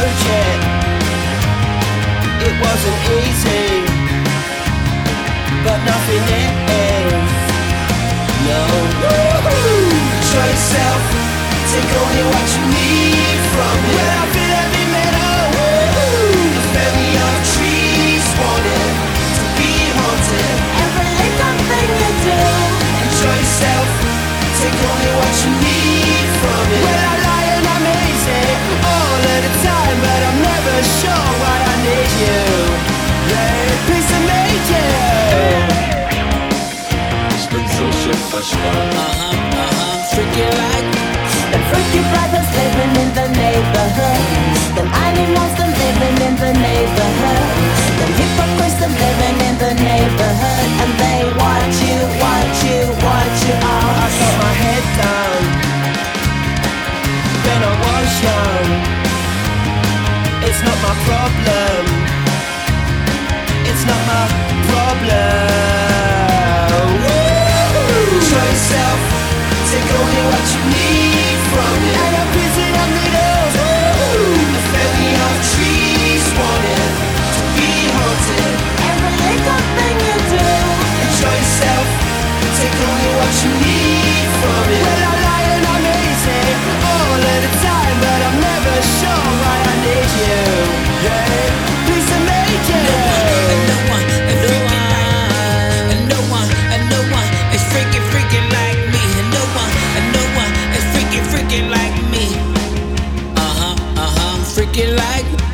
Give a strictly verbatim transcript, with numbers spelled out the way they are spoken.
approach it. It wasn't easy, but nothing is. No. Show yourself, take only what you need from it. When I feel heavy metal, the family of trees wanted to be haunted. Every little thing you do, Enjoy yourself, take only what you need from it. When I'm lying, I'm easy all of the time, but I'm never sure why I need you. Yeah, piece of me, yeah. Ich bin so shit verspannt. Uh-huh, uh-huh, freaky like. the freaky brothers living in the neighborhood, them animals them living in the neighborhood, them hypocrites them living in the neighborhood, and they want you, want you, want you all. I got my head down when I was young. It's not my problem. It's not my problem. Show yourself, take only what you need from it. And a prison of needles. A family of trees wanted to be haunted. Every little thing you do, Enjoy yourself, take only what you need from it. When I'm lying, I'm easy all of the time, but I'm never sure why I need you. Yeah, please to make And it. no one, and no one, and no one, and no one is freaky, freaky like me. And no one, and no one is freaky, freaky like me. Uh-huh, uh-huh, freaky like.